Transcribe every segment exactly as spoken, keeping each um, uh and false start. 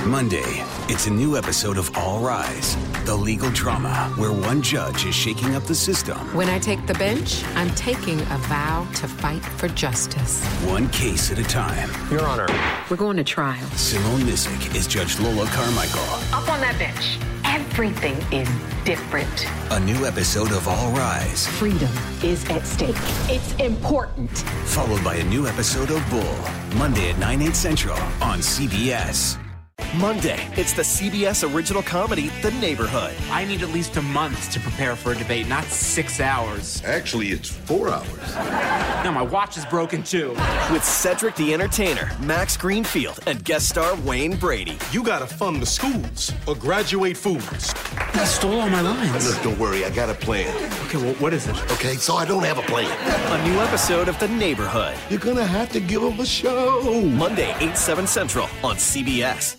Monday, it's a new episode of All Rise, the legal drama where one judge is shaking up the system. When I take the bench, I'm taking a vow to fight for justice. One case at a time. Your Honor. We're going to trial. Simone Missick is Judge Lola Carmichael. Up on that bench. Everything is different. A new episode of All Rise. Freedom is at stake. It's important. Followed by a new episode of Bull. Monday at nine, eight central on C B S. Monday, it's the C B S original comedy, The Neighborhood. I need at least a month to prepare for a debate, not six hours. Actually, it's four hours. No, my watch is broken too. With Cedric the Entertainer, Max Greenfield, and guest star Wayne Brady. You gotta fund the schools or graduate foods. I stole all my lines. Look, don't worry, I got a plan. Okay, well, what is it? Okay, so I don't have a plan. A new episode of The Neighborhood. You're gonna have to give them a show. Monday, eight, seven central on C B S.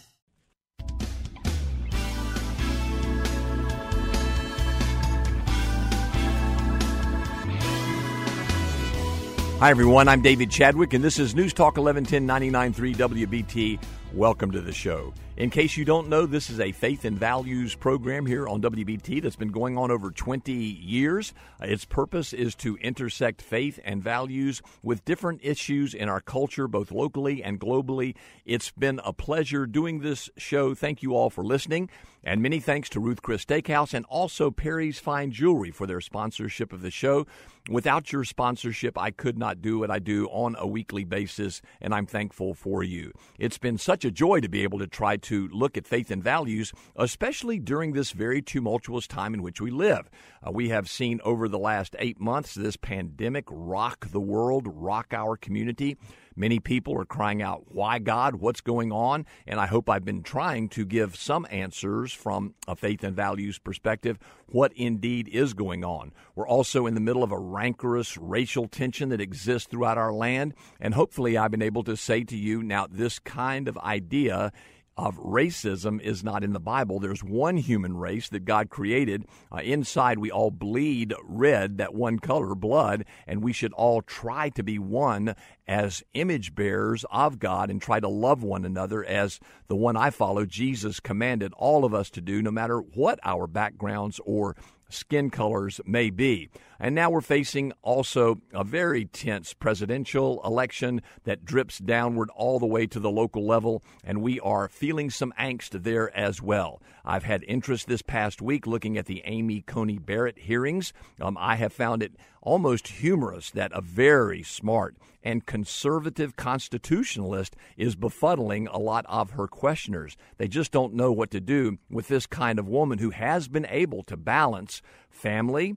Hi, everyone. I'm David Chadwick, and this is News Talk eleven ten ninety-nine point three W B T. Welcome to the show. In case you don't know, this is a faith and values program here on W B T that's been going on over twenty years. Its purpose is to intersect faith and values with different issues in our culture, both locally and globally. It's been a pleasure doing this show. Thank you all for listening. And many thanks to Ruth Chris Steakhouse and also Perry's Fine Jewelry for their sponsorship of the show. Without your sponsorship, I could not do what I do on a weekly basis, and I'm thankful for you. It's been such a joy to be able to try to look at faith and values, especially during this very tumultuous time in which we live. Uh, we have seen over the last eight months this pandemic rock the world, rock our community. Many people are crying out, why God? What's going on? And I hope I've been trying to give some answers from a faith and values perspective, what indeed is going on. We're also in the middle of a rancorous racial tension that exists throughout our land. And hopefully I've been able to say to you, now this kind of idea of racism is not in the Bible. There's one human race that God created. Uh, inside, we all bleed red, that one color, blood, and we should all try to be one as image bearers of God and try to love one another as the one I follow, Jesus, commanded all of us to do, no matter what our backgrounds or skin colors may be. And now we're facing also a very tense presidential election that drips downward all the way to the local level, and we are feeling some angst there as well. I've had interest this past week looking at the Amy Coney Barrett hearings. Um, I have found it almost humorous that a very smart and conservative constitutionalist is befuddling a lot of her questioners. They just don't know what to do with this kind of woman who has been able to balance family,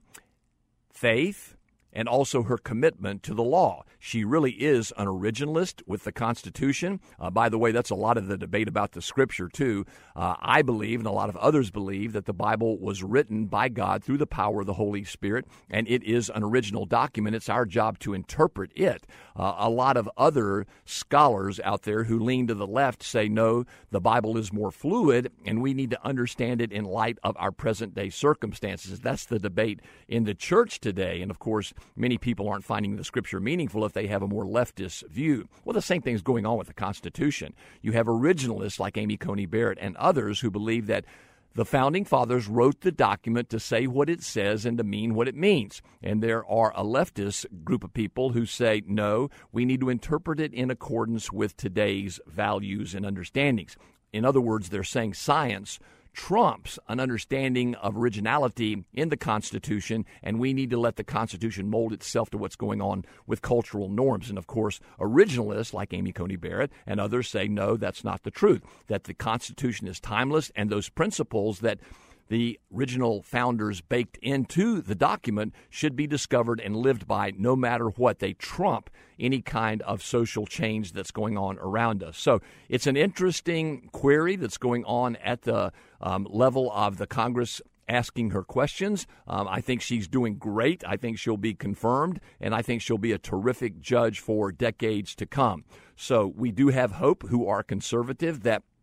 faith, and also her commitment to the law. She really is an originalist with the Constitution. Uh, by the way, that's a lot of the debate about the Scripture, too. Uh, I believe, and a lot of others believe, that the Bible was written by God through the power of the Holy Spirit, and it is an original document. It's our job to interpret it. Uh, a lot of other scholars out there who lean to the left say, no, the Bible is more fluid, and we need to understand it in light of our present-day circumstances. That's the debate in the church today, and of course, many people aren't finding the Scripture meaningful if they have a more leftist view. Well, the same thing is going on with the Constitution. You have originalists like Amy Coney Barrett and others who believe that the Founding Fathers wrote the document to say what it says and to mean what it means. And there are a leftist group of people who say, no, we need to interpret it in accordance with today's values and understandings. In other words, they're saying science trumps an understanding of originality in the Constitution, and we need to let the Constitution mold itself to what's going on with cultural norms. And, of course, originalists like Amy Coney Barrett and others say, no, that's not the truth, that the Constitution is timeless, and those principles that the original founders baked into the document should be discovered and lived by no matter what. They trump any kind of social change that's going on around us. So it's an interesting query that's going on at the um, level of the Congress asking her questions. Um, I think she's doing great. I think she'll be confirmed, and I think she'll be a terrific judge for decades to come. So we do have hope, who are conservative, that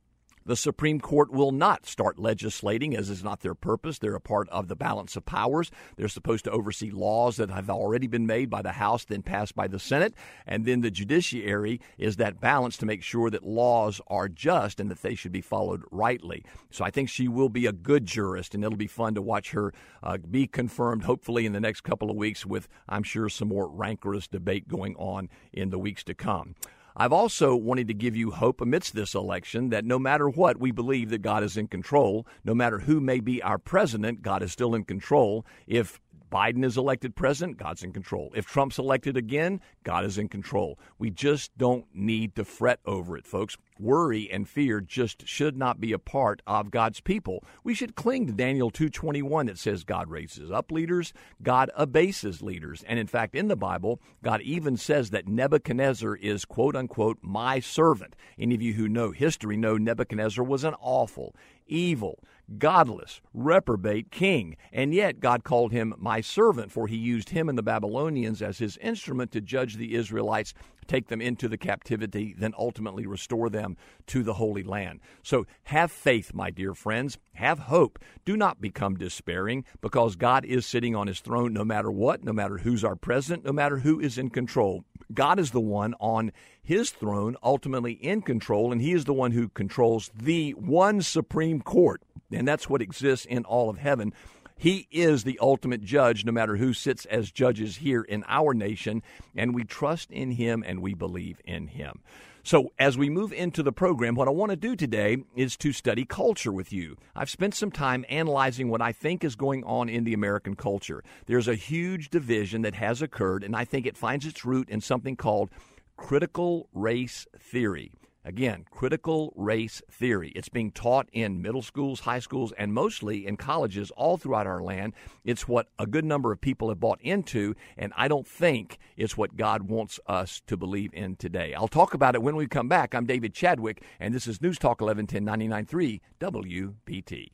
The Supreme Court will not start legislating, as is not their purpose. They're a part of the balance of powers. They're supposed to oversee laws that have already been made by the House, then passed by the Senate. And then the judiciary is that balance to make sure that laws are just and that they should be followed rightly. So I think she will be a good jurist, and it'll be fun to watch her uh, be confirmed, hopefully in the next couple of weeks, with, I'm sure, some more rancorous debate going on in the weeks to come. I've also wanted to give you hope amidst this election that no matter what, we believe that God is in control. No matter who may be our president, God is still in control. If Biden is elected president, God's in control. If Trump's elected again, God is in control. We just don't need to fret over it, folks. Worry and fear just should not be a part of God's people. We should cling to Daniel two twenty-one that says God raises up leaders, God abases leaders. And in fact, in the Bible, God even says that Nebuchadnezzar is, quote unquote, my servant. Any of you who know history know Nebuchadnezzar was an awful, evil, godless, reprobate king. And yet God called him my servant, for he used him and the Babylonians as his instrument to judge the Israelites, take them into the captivity, then ultimately restore them to the Holy Land. So have faith, my dear friends. Have hope. Do not become despairing, because God is sitting on his throne no matter what, no matter who's our president, no matter who is in control. God is the one on his throne, ultimately in control, and he is the one who controls the one Supreme Court. And that's what exists in all of heaven. He is the ultimate judge, no matter who sits as judges here in our nation, and we trust in him and we believe in him. So as we move into the program, what I want to do today is to study culture with you. I've spent some time analyzing what I think is going on in the American culture. There's a huge division that has occurred, and I think it finds its root in something called critical race theory. Again, critical race theory. It's being taught in middle schools, high schools, and mostly in colleges all throughout our land. It's what a good number of people have bought into, and I don't think it's what God wants us to believe in today. I'll talk about it when we come back. I'm David Chadwick, and this is News Talk eleven ten ninety-nine point three W B T.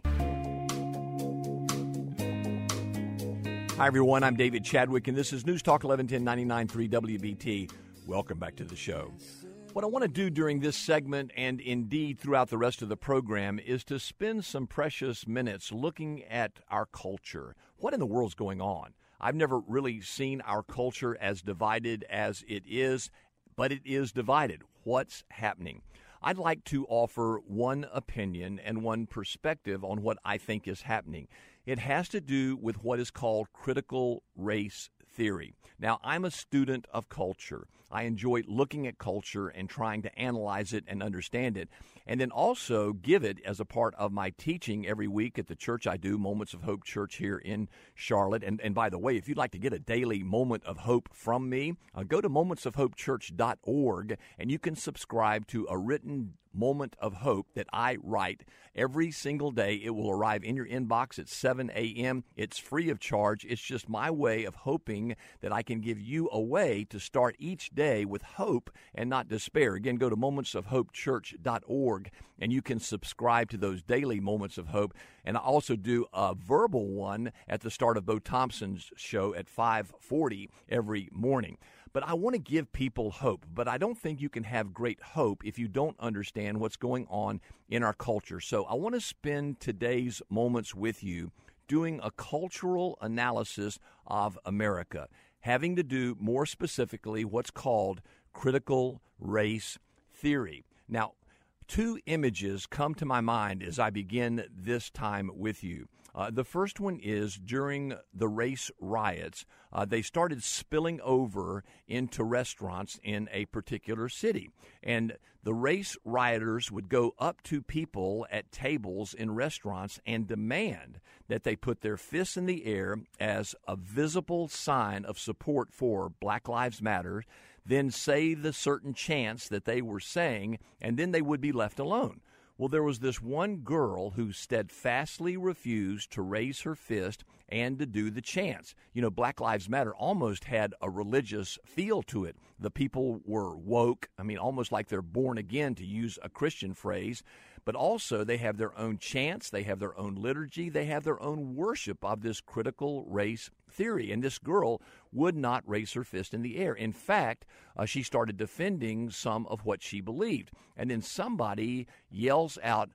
Hi, everyone. I'm David Chadwick, and this is News Talk eleven ten ninety-nine point three W B T. Welcome back to the show. What I want to do during this segment, and indeed throughout the rest of the program, is to spend some precious minutes looking at our culture. What in the world's going on? I've never really seen our culture as divided as it is, but it is divided. What's happening? I'd like to offer one opinion and one perspective on what I think is happening. It has to do with what is called critical race theory. Now, I'm a student of culture. I enjoy looking at culture and trying to analyze it and understand it, and then also give it as a part of my teaching every week at the church I do, Moments of Hope Church here in Charlotte. And, and by the way, if you'd like to get a daily moment of hope from me, uh, go to moments of hope church dot org, and you can subscribe to a written moment of hope that I write every single day. It will arrive in your inbox at seven a.m. It's free of charge. It's just my way of hoping that I can give you a way to start each day with hope and not despair. Again, go to moments of hope church dot org, and you can subscribe to those daily moments of hope. And I also do a verbal one at the start of Bo Thompson's show at five forty every morning. But I want to give people hope, but I don't think you can have great hope if you don't understand what's going on in our culture. So I want to spend today's moments with you doing a cultural analysis of America, having to do more specifically what's called critical race theory. Now, two images come to my mind as I begin this time with you. Uh, the first one is during the race riots, uh, they started spilling over into restaurants in a particular city. And the race rioters would go up to people at tables in restaurants and demand that they put their fists in the air as a visible sign of support for Black Lives Matter, then say the certain chants that they were saying, and then they would be left alone. Well, there was this one girl who steadfastly refused to raise her fist and to do the chants. You know, Black Lives Matter almost had a religious feel to it. The people were woke, I mean, almost like they're born again, to use a Christian phrase. But also they have their own chants, they have their own liturgy, they have their own worship of this critical race theory. And this girl would not raise her fist in the air. In fact, uh, she started defending some of what she believed. And then somebody yells out,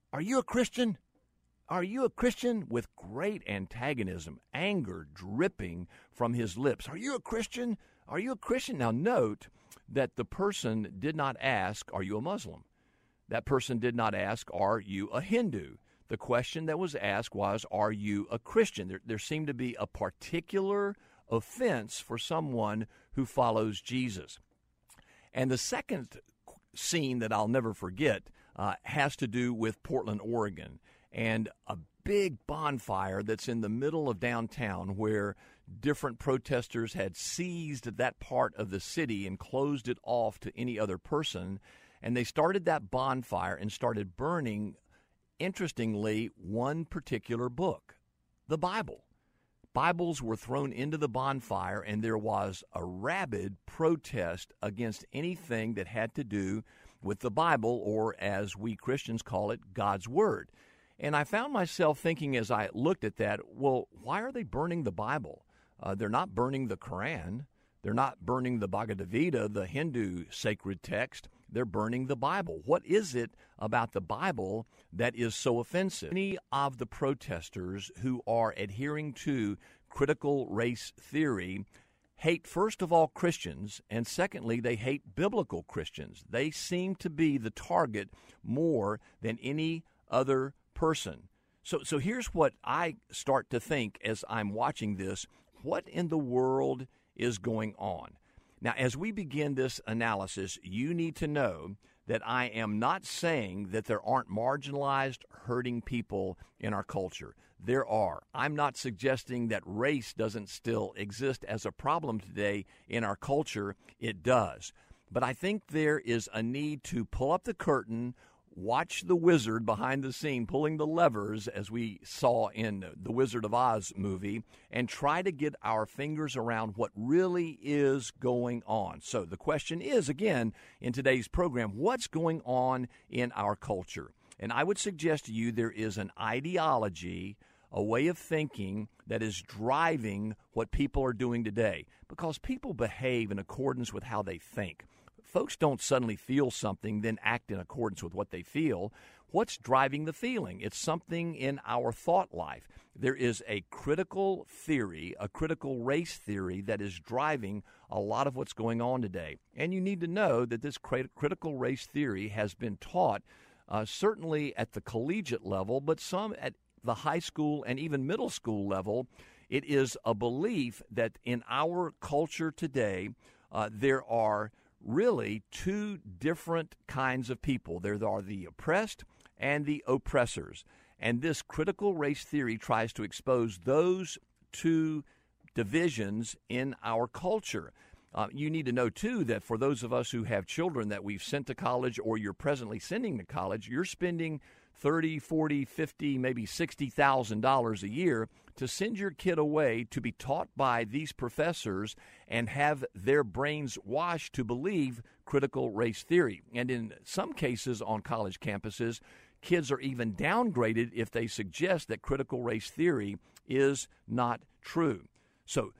Are you a Christian? Are you a Christian? With great antagonism, anger dripping from his lips. Are you a Christian? Are you a Christian? Now note that the person did not ask, are you a Muslim? That person did not ask, are you a Hindu? The question that was asked was, are you a Christian? There, there seemed to be a particular offense for someone who follows Jesus. And the second scene that I'll never forget uh, has to do with Portland, Oregon, and a big bonfire that's in the middle of downtown where different protesters had seized that part of the city and closed it off to any other person. And they started that bonfire and started burning, interestingly, one particular book, the Bible. Bibles were thrown into the bonfire, and there was a rabid protest against anything that had to do with the Bible, or as we Christians call it, God's Word. And I found myself thinking as I looked at that, well, why are they burning the Bible? Uh, they're not burning the Quran. They're not burning the Bhagavad Gita, the Hindu sacred text. They're burning the Bible. What is it about the Bible that is so offensive? Many of the protesters who are adhering to critical race theory hate, first of all, Christians, and secondly, they hate biblical Christians. They seem to be the target more than any other person. So, so here's what I start to think as I'm watching this. What in the world is going on? Now, as we begin this analysis, you need to know that I am not saying that there aren't marginalized, hurting people in our culture. There are. I'm not suggesting that race doesn't still exist as a problem today in our culture. It does. But I think there is a need to pull up the curtain, watch the wizard behind the scene pulling the levers, as we saw in the Wizard of Oz movie, and try to get our fingers around what really is going on. So the question is, again, in today's program, what's going on in our culture? And I would suggest to you there is an ideology, a way of thinking that is driving what people are doing today, because people behave in accordance with how they think. Folks don't suddenly feel something, then act in accordance with what they feel. What's driving the feeling? It's something in our thought life. There is a critical theory, a critical race theory that is driving a lot of what's going on today. And you need to know that this critical race theory has been taught uh, certainly at the collegiate level, but some at the high school and even middle school level. It is a belief that in our culture today, uh, there are really two different kinds of people. There are the oppressed and the oppressors. And this critical race theory tries to expose those two divisions in our culture. Uh, you need to know, too, that for those of us who have children that we've sent to college or you're presently sending to college, you're spending thirty, forty, fifty, maybe sixty thousand dollars a year to send your kid away to be taught by these professors and have their brains washed to believe critical race theory. And in some cases on college campuses, kids are even downgraded if they suggest that critical race theory is not true. So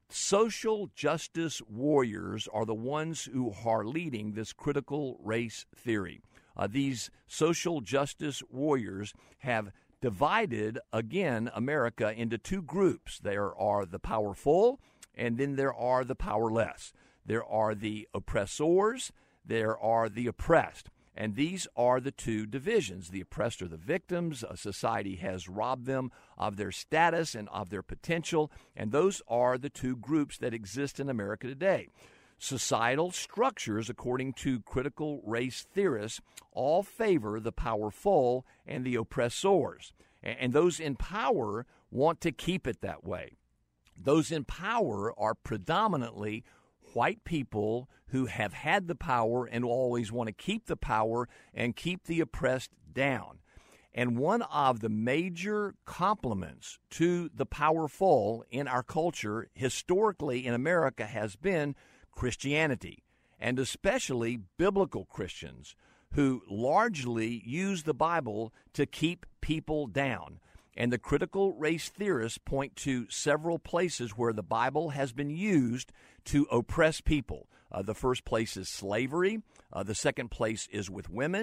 social justice warriors are the ones who are leading this critical race theory. Uh, these social justice warriors have divided, again, America into two groups. There are the powerful, and then there are the powerless. There are the oppressors, there are the oppressed. And these are the two divisions. The oppressed are the victims. A society has robbed them of their status and of their potential, and those are the two groups that exist in America today. Societal structures, according to critical race theorists, all favor the powerful and the oppressors. And those in power want to keep it that way. Those in power are predominantly white people who have had the power and will always want to keep the power and keep the oppressed down. And one of the major complements to the powerful in our culture, historically in America, has been Christianity, and especially biblical Christians who largely use the Bible to keep people down. And the critical race theorists point to several places where the Bible has been used to oppress people. Uh, the first place is slavery. Uh, the second place is with women.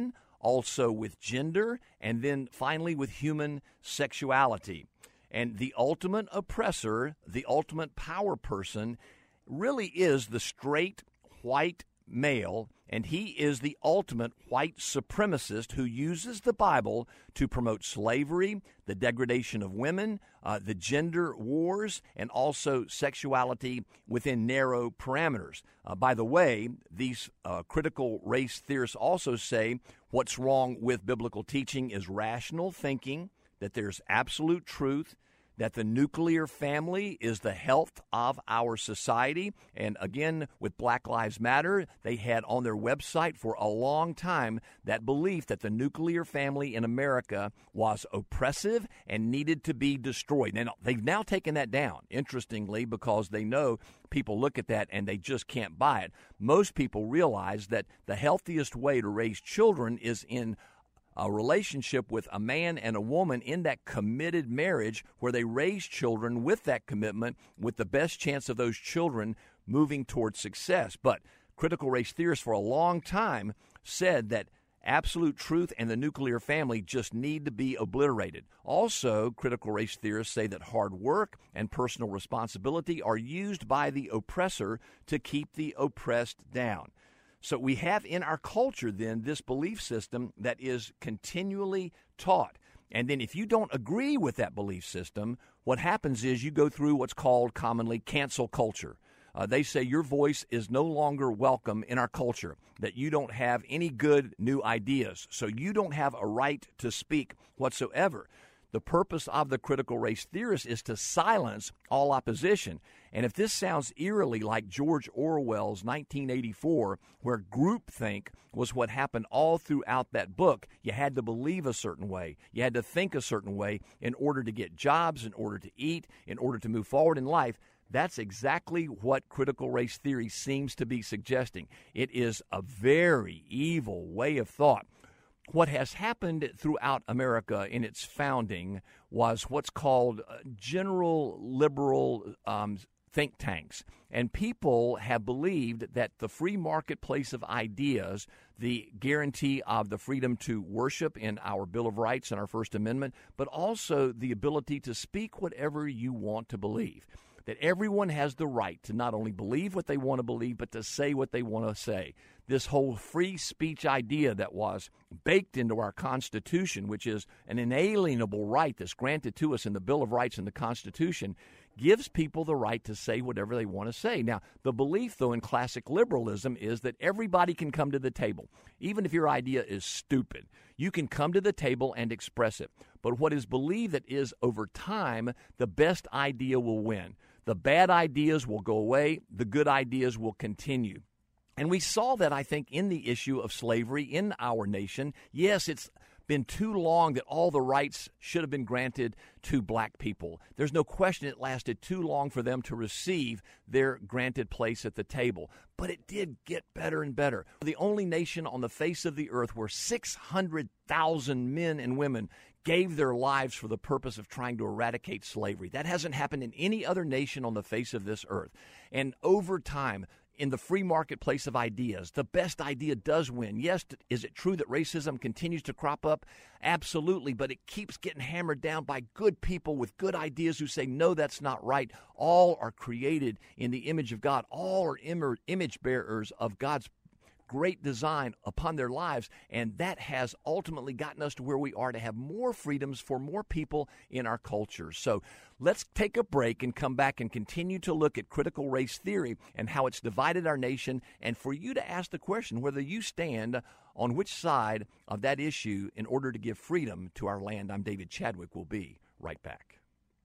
also with gender, and then finally with human sexuality. And the ultimate oppressor, the ultimate power person, really is the straight white male, and he is the ultimate white supremacist who uses the Bible to promote slavery, the degradation of women, uh, the gender wars, and also sexuality within narrow parameters. Uh, by the way, these uh, critical race theorists also say what's wrong with biblical teaching is rational thinking, that there's absolute truth, that the nuclear family is the health of our society. And again, with Black Lives Matter, they had on their website for a long time that belief that the nuclear family in America was oppressive and needed to be destroyed. And they've now taken that down, interestingly, because they know people look at that and they just can't buy it. Most people realize that the healthiest way to raise children is in a relationship with a man and a woman in that committed marriage where they raise children with that commitment with the best chance of those children moving towards success. But critical race theorists for a long time said that absolute truth and the nuclear family just need to be obliterated. Also, critical race theorists say that hard work and personal responsibility are used by the oppressor to keep the oppressed down. So we have in our culture, then, this belief system that is continually taught. And then if you don't agree with that belief system, what happens is you go through what's called commonly cancel culture. Uh, they say your voice is no longer welcome in our culture, that you don't have any good new ideas, so you don't have a right to speak whatsoever. The purpose of the critical race theorist is to silence all opposition. And if this sounds eerily like George Orwell's nineteen eighty-four, where groupthink was what happened all throughout that book, you had to believe a certain way. You had to think a certain way in order to get jobs, in order to eat, in order to move forward in life. That's exactly what critical race theory seems to be suggesting. It is a very evil way of thought. What has happened throughout America in its founding was what's called general liberal um, think tanks. And people have believed that the free marketplace of ideas, the guarantee of the freedom to worship in our Bill of Rights and our First Amendment, but also the ability to speak whatever you want to believe. That everyone has the right to not only believe what they want to believe, but to say what they want to say. This whole free speech idea that was baked into our Constitution, which is an inalienable right that's granted to us in the Bill of Rights and the Constitution, gives people the right to say whatever they want to say. Now, the belief, though, in classic liberalism is that everybody can come to the table. Even if your idea is stupid, you can come to the table and express it. But what is believed that is, over time, the best idea will win. The bad ideas will go away. The good ideas will continue. And we saw that, I think, in the issue of slavery in our nation. Yes, it's been too long that all the rights should have been granted to black people. There's no question it lasted too long for them to receive their granted place at the table. But it did get better and better. The only nation on the face of the earth where six hundred thousand men and women gave their lives for the purpose of trying to eradicate slavery. That hasn't happened in any other nation on the face of this earth. And over time, in the free marketplace of ideas, the best idea does win. Yes, is it true that racism continues to crop up? Absolutely, but it keeps getting hammered down by good people with good ideas who say, no, that's not right. All are created in the image of God. All are im- image bearers of God's great design upon their lives, and that has ultimately gotten us to where we are to have more freedoms for more people in our culture. So let's take a break and come back and continue to look at critical race theory and how it's divided our nation, and for you to ask the question whether you stand on which side of that issue in order to give freedom to our land. I'm David Chadwick. We'll be right back.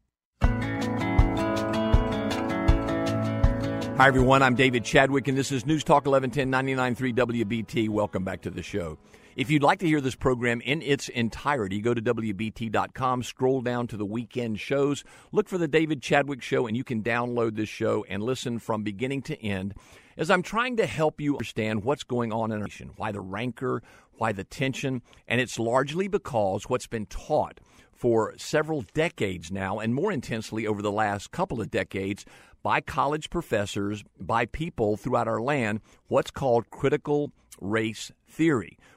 Hi, everyone. I'm David Chadwick, and this is News Talk eleven ten, ninety-nine point three W B T. Welcome back to the show. If you'd like to hear this program in its entirety, go to W B T dot com, scroll down to the weekend shows, look for the David Chadwick Show, and you can download this show and listen from beginning to end as I'm trying to help you understand what's going on in our nation, why the rancor, why the tension, and it's largely because what's been taught for several decades now, and more intensely over the last couple of decades, by college professors, by people throughout our land, what's called critical race theory, where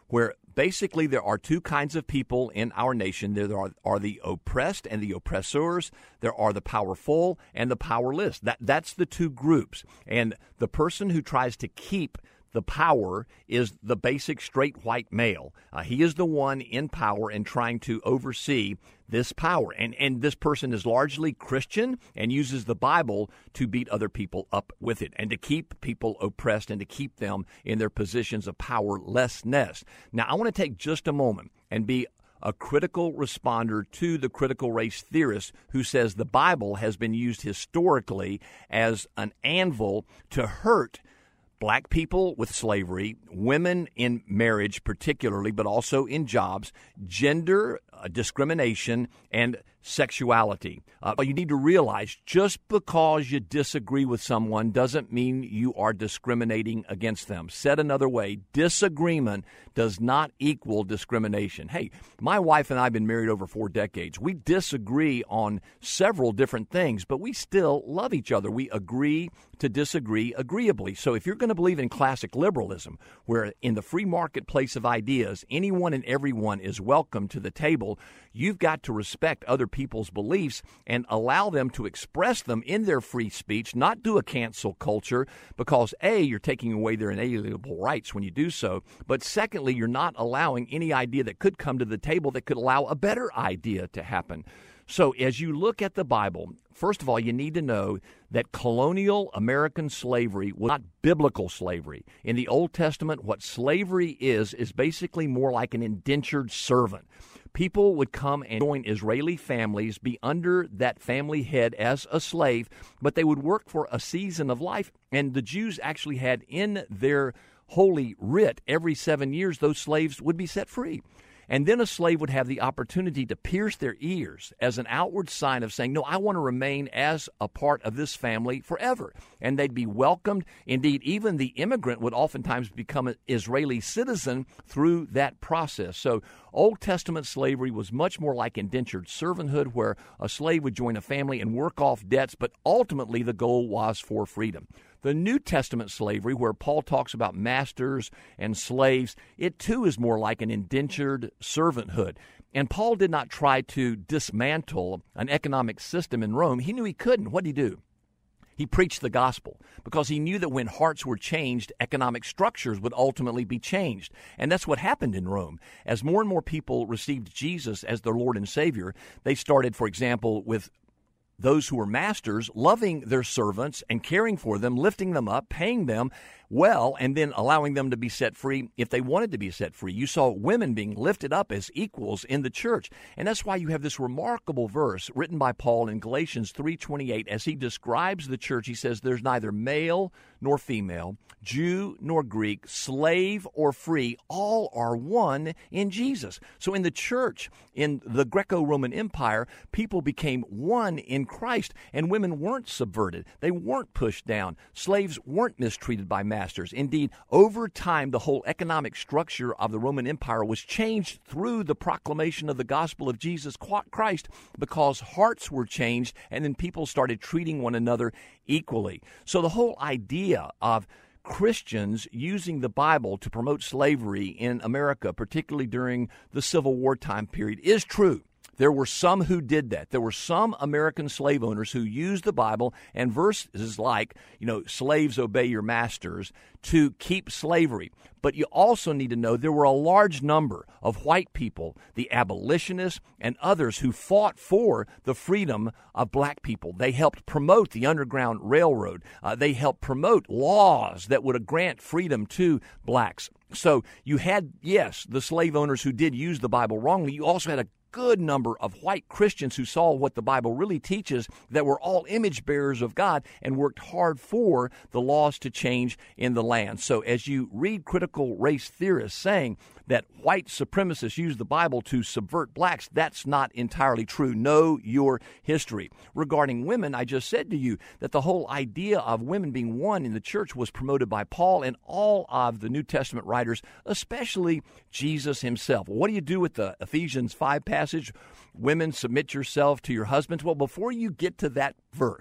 basically, there are two kinds of people in our nation. There are, are the oppressed and the oppressors. There are the powerful and the powerless. That That's the two groups. And the person who tries to keep the power is the basic straight white male. Uh, he is the one in power and trying to oversee this power. And, and this person is largely Christian and uses the Bible to beat other people up with it and to keep people oppressed and to keep them in their positions of powerlessness. Now, I want to take just a moment and be a critical responder to the critical race theorist who says the Bible has been used historically as an anvil to hurt Black people with slavery, women in marriage particularly, but also in jobs, gender uh, discrimination, and sexuality. Uh, but you need to realize just because you disagree with someone doesn't mean you are discriminating against them. Said another way, disagreement does not equal discrimination. Hey, my wife and I have been married over four decades. We disagree on several different things, but we still love each other. We agree to disagree agreeably. So if you're going to believe in classic liberalism, where in the free marketplace of ideas, anyone and everyone is welcome to the table, you've got to respect other people's beliefs and allow them to express them in their free speech, not do a cancel culture, because A, you're taking away their inalienable rights when you do so, but secondly, you're not allowing any idea that could come to the table that could allow a better idea to happen. So as you look at the Bible, first of all, you need to know that colonial American slavery was not biblical slavery. In the Old Testament, what slavery is, is basically more like an indentured servant. People would come and join Israeli families, be under that family head as a slave, but they would work for a season of life. And the Jews actually had in their holy writ, every seven years, those slaves would be set free. And then a slave would have the opportunity to pierce their ears as an outward sign of saying, no, I want to remain as a part of this family forever. And they'd be welcomed. Indeed, even the immigrant would oftentimes become an Israeli citizen through that process. So Old Testament slavery was much more like indentured servanthood, where a slave would join a family and work off debts, but ultimately the goal was for freedom. The New Testament slavery, where Paul talks about masters and slaves, it too is more like an indentured servanthood. And Paul did not try to dismantle an economic system in Rome. He knew he couldn't. What did he do? He preached the gospel because he knew that when hearts were changed, economic structures would ultimately be changed. And that's what happened in Rome. As more and more people received Jesus as their Lord and Savior, they started, for example, with those who were masters loving their servants and caring for them, lifting them up, paying them well, and then allowing them to be set free if they wanted to be set free. You saw women being lifted up as equals in the church. And that's why you have this remarkable verse written by Paul in Galatians three twenty-eight. As he describes the church, he says, there's neither male nor female, Jew nor Greek, slave or free, all are one in Jesus. So in the church, in the Greco-Roman Empire, people became one in Christ, and women weren't subverted. They weren't pushed down. Slaves weren't mistreated by masters. Indeed, over time, the whole economic structure of the Roman Empire was changed through the proclamation of the gospel of Jesus Christ, because hearts were changed, and then people started treating one another equally. So the whole idea of Christians using the Bible to promote slavery in America, particularly during the Civil War time period, is true. There were some who did that. There were some American slave owners who used the Bible and verses like, you know, slaves obey your masters to keep slavery. But you also need to know there were a large number of white people, the abolitionists and others, who fought for the freedom of black people. They helped promote the Underground Railroad. Uh, they helped promote laws that would grant freedom to blacks. So you had, yes, the slave owners who did use the Bible wrongly. You also had a good number of white Christians who saw what the Bible really teaches, that were all image bearers of God and worked hard for the laws to change in the land. So as you read critical race theorists saying that white supremacists use the Bible to subvert blacks, that's not entirely true. Know your history. Regarding women, I just said to you that the whole idea of women being one in the church was promoted by Paul and all of the New Testament writers, especially Jesus himself. What do you do with the Ephesians five passage? Women, submit yourself to your husbands. Well, before you get to that verse,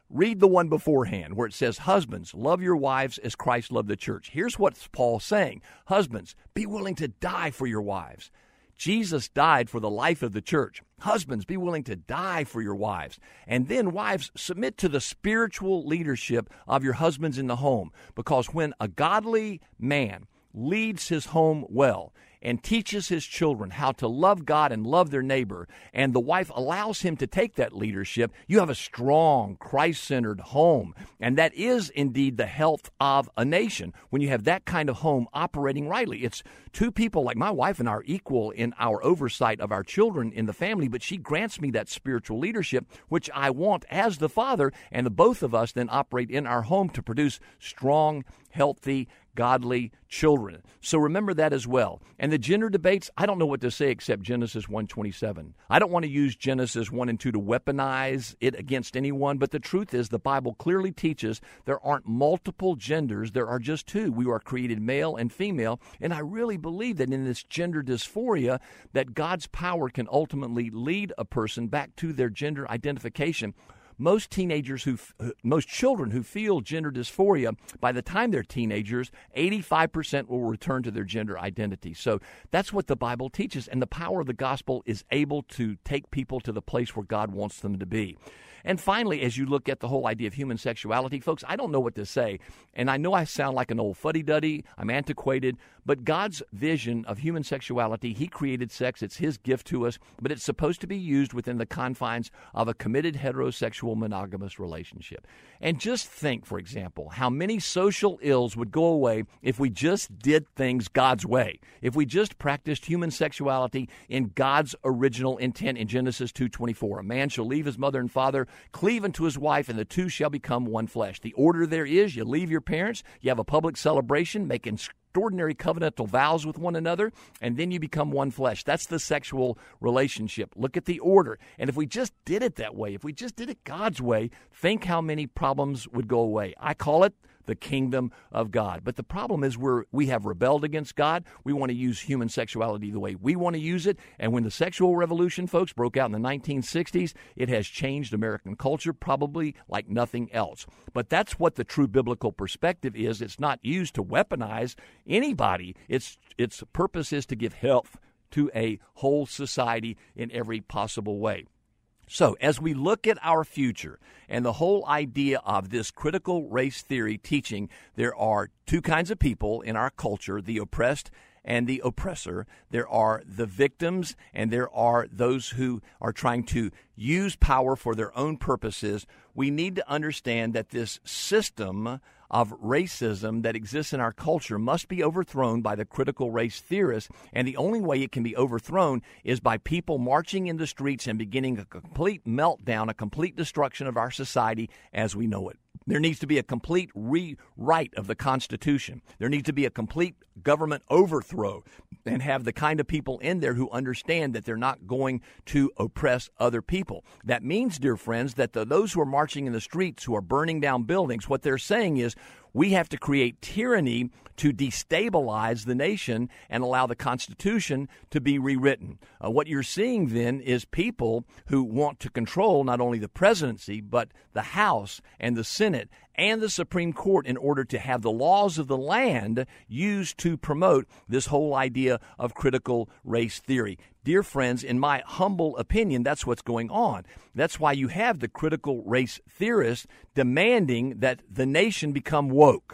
read the one beforehand where it says, husbands, love your wives as Christ loved the church. Here's what Paul's saying. Husbands, be willing to die for your wives. Jesus died for the life of the church. Husbands, be willing to die for your wives. And then wives, submit to the spiritual leadership of your husbands in the home. Because when a godly man leads his home well and teaches his children how to love God and love their neighbor, and the wife allows him to take that leadership, you have a strong, Christ-centered home. And that is indeed the health of a nation when you have that kind of home operating rightly. It's two people like my wife and I are equal in our oversight of our children in the family, but she grants me that spiritual leadership, which I want as the father, and the both of us then operate in our home to produce strong, healthy, godly children. So remember that as well. And the gender debates, I don't know what to say except Genesis one twenty-seven. I don't want to use Genesis one and two to weaponize it against anyone, but the truth is the Bible clearly teaches there aren't multiple genders, there are just two. We are created male and female, and I really believe that in this gender dysphoria that God's power can ultimately lead a person back to their gender identification. Most teenagers who, most children who feel gender dysphoria, by the time they're teenagers, eighty-five percent will return to their gender identity. So that's what the Bible teaches, and the power of the gospel is able to take people to the place where God wants them to be. And finally, as you look at the whole idea of human sexuality, folks, I don't know what to say, and I know I sound like an old fuddy-duddy, I'm antiquated, but God's vision of human sexuality, He created sex, it's His gift to us, but it's supposed to be used within the confines of a committed heterosexual monogamous relationship. And just think, for example, how many social ills would go away if we just did things God's way, if we just practiced human sexuality in God's original intent in Genesis two twenty-four. A man shall leave his mother and father, cleave unto his wife, and the two shall become one flesh. The order there is, you leave your parents, you have a public celebration, make extraordinary covenantal vows with one another, and then you become one flesh. That's the sexual relationship. Look at the order. And if we just did it that way, if we just did it God's way, think how many problems would go away. I call it the kingdom of God. But the problem is we're, we have rebelled against God. We want to use human sexuality the way we want to use it. And when the sexual revolution, folks, broke out in the nineteen sixties, it has changed American culture probably like nothing else. But that's what the true biblical perspective is. It's not used to weaponize anybody. Its, its purpose is to give health to a whole society in every possible way. So, as we look at our future and the whole idea of this critical race theory teaching, there are two kinds of people in our culture, the oppressed and the oppressor. There are the victims, and there are those who are trying to use power for their own purposes. We need to understand that this system of racism that exists in our culture must be overthrown by the critical race theorists, and the only way it can be overthrown is by people marching in the streets and beginning a complete meltdown, a complete destruction of our society as we know it. There needs to be a complete rewrite of the Constitution. There needs to be a complete government overthrow and have the kind of people in there who understand that they're not going to oppress other people. That means, dear friends, that the, those who are marching in the streets, who are burning down buildings, what they're saying is we have to create tyranny to destabilize the nation and allow the Constitution to be rewritten. Uh, what you're seeing then is people who want to control not only the presidency, but the House and the Senate and the Supreme Court in order to have the laws of the land used to promote this whole idea of critical race theory. Dear friends, in my humble opinion, that's what's going on. That's why you have the critical race theorists demanding that the nation become woke.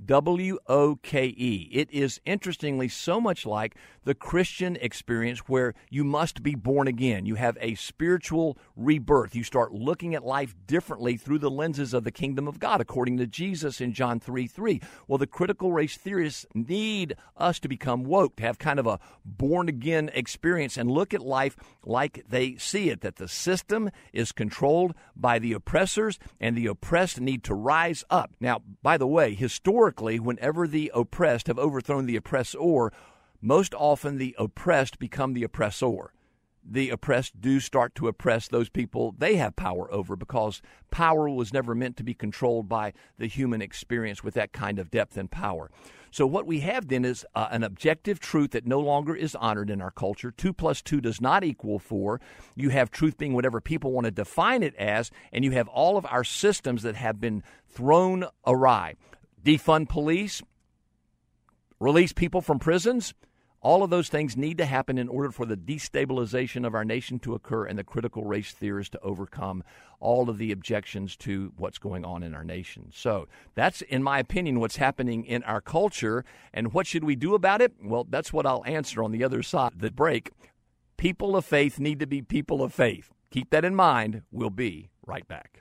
W O K E. It is interestingly so much like the Christian experience where you must be born again. You have a spiritual rebirth. You start looking at life differently through the lenses of the kingdom of God, according to Jesus in John three three. Well, the critical race theorists need us to become woke, to have kind of a born-again experience and look at life like they see it, that the system is controlled by the oppressors and the oppressed need to rise up. Now, by the way, historically, whenever the oppressed have overthrown the oppressor, most often the oppressed become the oppressor. the oppressed do start to oppress those people they have power over, because power was never meant to be controlled by the human experience with that kind of depth and power. So what we have then is uh, an objective truth that no longer is honored in our culture. Two plus two does not equal four. You have truth being whatever people want to define it as, and you have all of our systems that have been thrown awry. Defund police, release people from prisons. All of those things need to happen in order for the destabilization of our nation to occur and the critical race theorists to overcome all of the objections to what's going on in our nation. So that's, in my opinion, what's happening in our culture. And what should we do about it? Well, that's what I'll answer on the other side of the break. People of faith need to be people of faith. Keep that in mind. We'll be right back.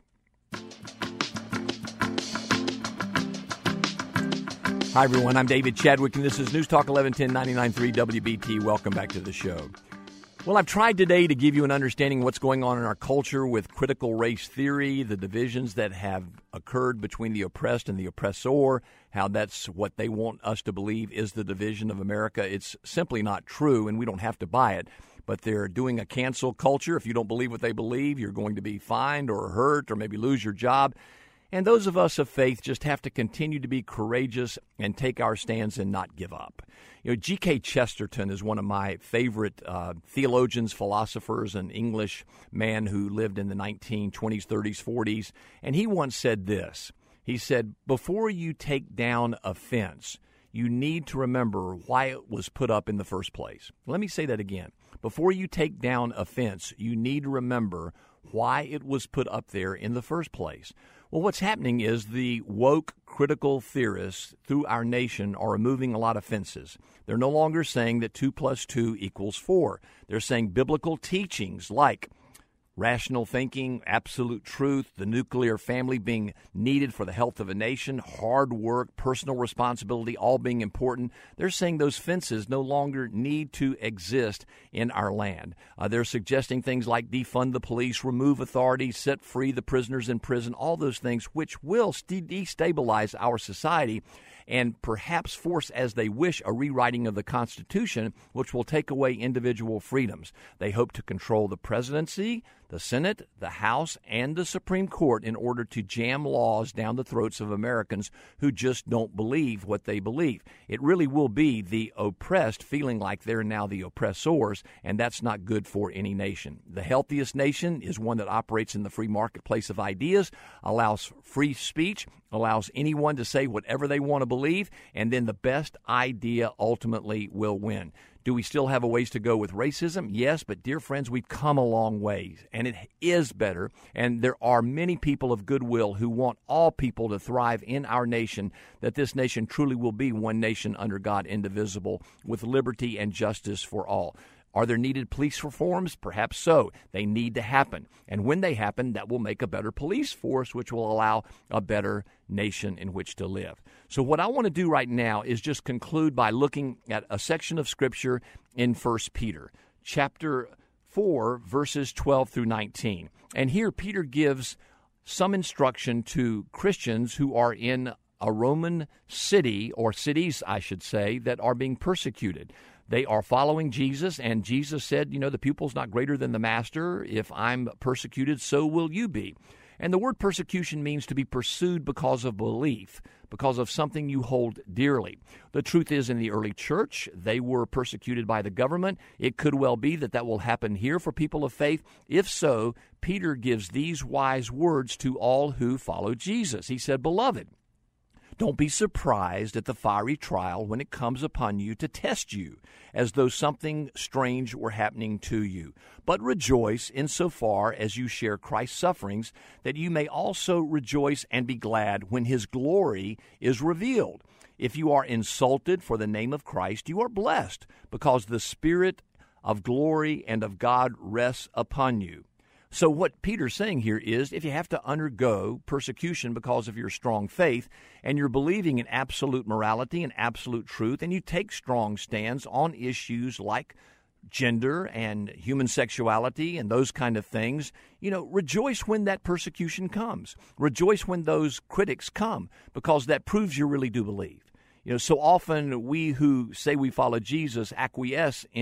Hi, everyone. I'm David Chadwick, and this is News Talk eleven ten ninety-nine point three W B T. Welcome back to the show. Well, I've tried today to give you an understanding of what's going on in our culture with critical race theory, the divisions that have occurred between the oppressed and the oppressor, how that's what they want us to believe is the division of America. It's simply not true, and we don't have to buy it. But they're doing a cancel culture. If you don't believe what they believe, you're going to be fined or hurt or maybe lose your job. And those of us of faith just have to continue to be courageous and take our stands and not give up. You know, G K Chesterton is one of my favorite uh, theologians, philosophers, an English man who lived in the nineteen twenties, thirties, forties. And he once said this. He said, before you take down a fence, you need to remember why it was put up in the first place. Let me say that again. Before you take down a fence, you need to remember why it was put up there in the first place. Well, what's happening is the woke critical theorists through our nation are removing a lot of fences. They're no longer saying that two plus two equals four. They're saying biblical teachings like rational thinking, absolute truth, the nuclear family being needed for the health of a nation, hard work, personal responsibility, all being important. They're saying those fences no longer need to exist in our land. Uh, they're suggesting things like defund the police, remove authority, set free the prisoners in prison, all those things which will st- destabilize our society and perhaps force, as they wish, a rewriting of the Constitution, which will take away individual freedoms. They hope to control the presidency, the Senate, the House, and the Supreme Court in order to jam laws down the throats of Americans who just don't believe what they believe. It really will be the oppressed feeling like they're now the oppressors, and that's not good for any nation. The healthiest nation is one that operates in the free marketplace of ideas, allows free speech, allows anyone to say whatever they want to believe, and then the best idea ultimately will win. Do we still have a ways to go with racism? Yes, but dear friends, we've come a long ways, and it is better, and there are many people of goodwill who want all people to thrive in our nation, that this nation truly will be one nation under God, indivisible, with liberty and justice for all. Are there needed police reforms? Perhaps so. They need to happen. And when they happen, that will make a better police force, which will allow a better nation in which to live. So what I want to do right now is just conclude by looking at a section of Scripture in First Peter, chapter four, verses twelve through nineteen. And here Peter gives some instruction to Christians who are in a Roman city, or cities, I should say, that are being persecuted. They are following Jesus, and Jesus said, you know, the pupil's not greater than the master. If I'm persecuted, so will you be. And the word persecution means to be pursued because of belief, because of something you hold dearly. The truth is, in the early church, they were persecuted by the government. It could well be that that will happen here for people of faith. If so, Peter gives these wise words to all who follow Jesus. He said, "Beloved, don't be surprised at the fiery trial when it comes upon you to test you, as though something strange were happening to you. But rejoice insofar as you share Christ's sufferings, that you may also rejoice and be glad when his glory is revealed. If you are insulted for the name of Christ, you are blessed, because the Spirit of glory and of God rests upon you." So what Peter's saying here is, if you have to undergo persecution because of your strong faith, and you're believing in absolute morality and absolute truth, and you take strong stands on issues like gender and human sexuality and those kind of things, you know, rejoice when that persecution comes. Rejoice when those critics come, because that proves you really do believe. You know, so often we who say we follow Jesus acquiesce in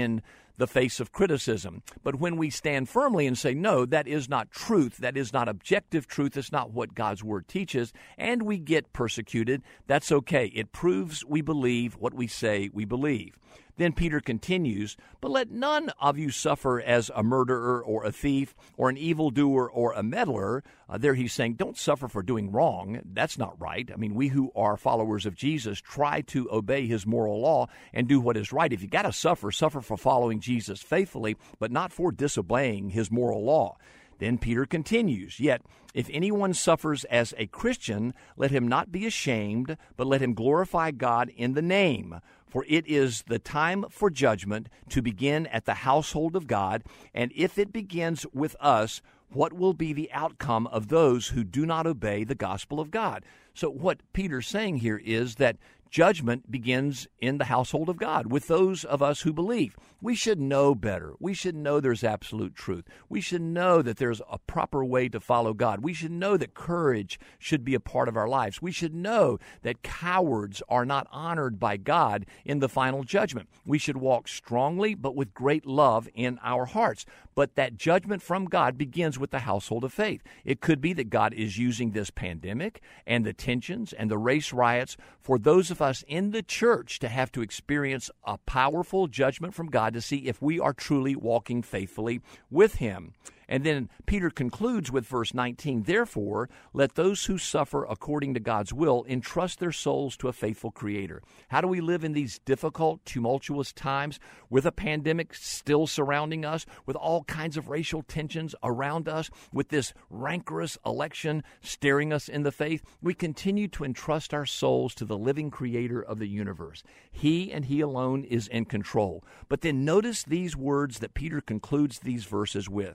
the face of criticism. But when we stand firmly and say, no, that is not truth, that is not objective truth, it's not what God's Word teaches, and we get persecuted, that's okay. It proves we believe what we say we believe. Then Peter continues, but let none of you suffer as a murderer or a thief or an evildoer or a meddler. Uh, there he's saying, don't suffer for doing wrong. That's not right. I mean, we who are followers of Jesus try to obey his moral law and do what is right. If you got to suffer, suffer for following Jesus faithfully, but not for disobeying his moral law. Then Peter continues, yet if anyone suffers as a Christian, let him not be ashamed, but let him glorify God in the name. For it is the time for judgment to begin at the household of God, and if it begins with us, what will be the outcome of those who do not obey the gospel of God? So what Peter's saying here is that judgment begins in the household of God with those of us who believe. We should know better. We should know there's absolute truth. We should know that there's a proper way to follow God. We should know that courage should be a part of our lives. We should know that cowards are not honored by God in the final judgment. We should walk strongly but with great love in our hearts. But that judgment from God begins with the household of faith. It could be that God is using this pandemic and the tensions and the race riots for those of us in the church to have to experience a powerful judgment from God to see if we are truly walking faithfully with him. And then Peter concludes with verse nineteen, therefore, let those who suffer according to God's will entrust their souls to a faithful Creator. How do we live in these difficult, tumultuous times with a pandemic still surrounding us, with all kinds of racial tensions around us, with this rancorous election staring us in the face? We continue to entrust our souls to the living Creator of the universe. He and He alone is in control. But then notice these words that Peter concludes these verses with.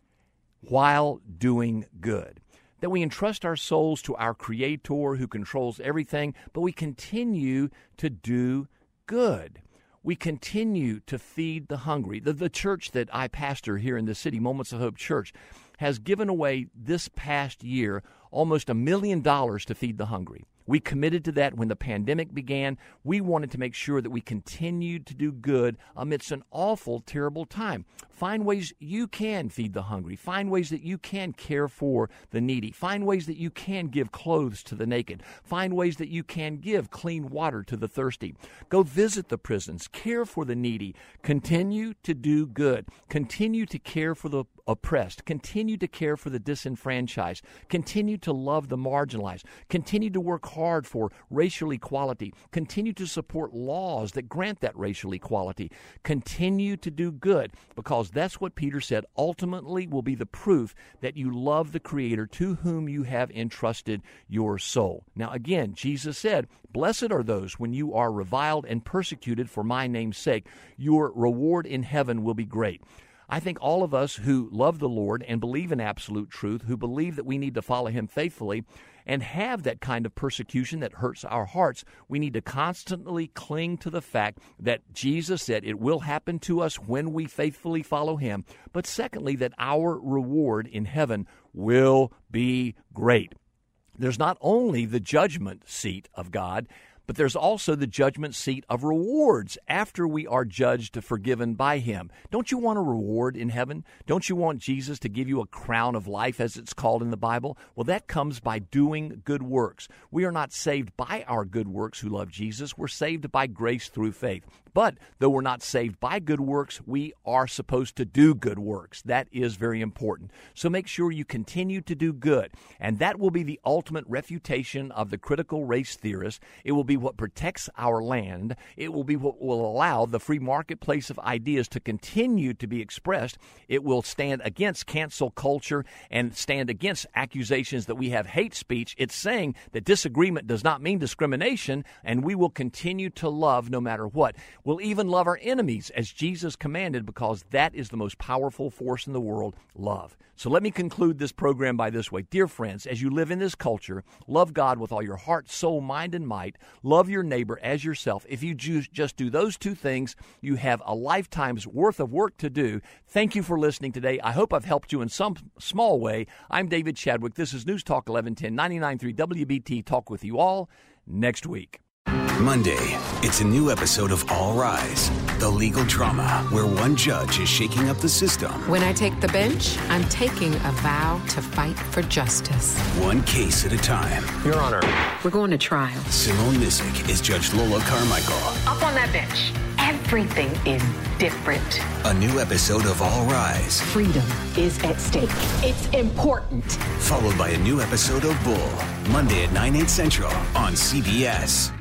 While doing good. That we entrust our souls to our Creator who controls everything, but we continue to do good. We continue to feed the hungry. The, the church that I pastor here in the city, Moments of Hope Church, has given away this past year almost a million dollars to feed the hungry. We committed to that when the pandemic began. We wanted to make sure that we continued to do good amidst an awful, terrible time. Find ways you can feed the hungry. Find ways that you can care for the needy. Find ways that you can give clothes to the naked. Find ways that you can give clean water to the thirsty. Go visit the prisons. Care for the needy. Continue to do good. Continue to care for the oppressed. Continue to care for the disenfranchised. Continue to love the marginalized. Continue to work hard for racial equality. Continue to support laws that grant that racial equality. Continue to do good, because that's what Peter said ultimately will be the proof that you love the Creator to whom you have entrusted your soul. Now again, Jesus said, blessed are those when you are reviled and persecuted for my name's sake. Your reward in heaven will be great. I think all of us who love the Lord and believe in absolute truth, who believe that we need to follow Him faithfully and have that kind of persecution that hurts our hearts, we need to constantly cling to the fact that Jesus said it will happen to us when we faithfully follow Him. But secondly, that our reward in heaven will be great. There's not only the judgment seat of God, but there's also the judgment seat of rewards after we are judged, forgiven by Him. Don't you want a reward in heaven? Don't you want Jesus to give you a crown of life, as it's called in the Bible? Well, that comes by doing good works. We are not saved by our good works who love Jesus. We're saved by grace through faith. But though we're not saved by good works, we are supposed to do good works. That is very important. So make sure you continue to do good. And that will be the ultimate refutation of the critical race theorists. It will be what protects our land. It will be what will allow the free marketplace of ideas to continue to be expressed. It will stand against cancel culture and stand against accusations that we have hate speech. It's saying that disagreement does not mean discrimination, and we will continue to love no matter what. We'll even love our enemies as Jesus commanded, because that is the most powerful force in the world, love. So let me conclude this program by this way. Dear friends, as you live in this culture, love God with all your heart, soul, mind, and might. Love your neighbor as yourself. If you just do those two things, you have a lifetime's worth of work to do. Thank you for listening today. I hope I've helped you in some small way. I'm David Chadwick. This is News Talk eleven ten, ninety-nine point three W B T. Talk with you all next week. Monday, it's a new episode of All Rise, the legal drama where one judge is shaking up the system. When I take the bench, I'm taking a vow to fight for justice. One case at a time. Your Honor. We're going to trial. Simone Missick is Judge Lola Carmichael. Up on that bench, everything is different. A new episode of All Rise. Freedom is at stake. It's important. Followed by a new episode of Bull. Monday at nine, eight central on C B S.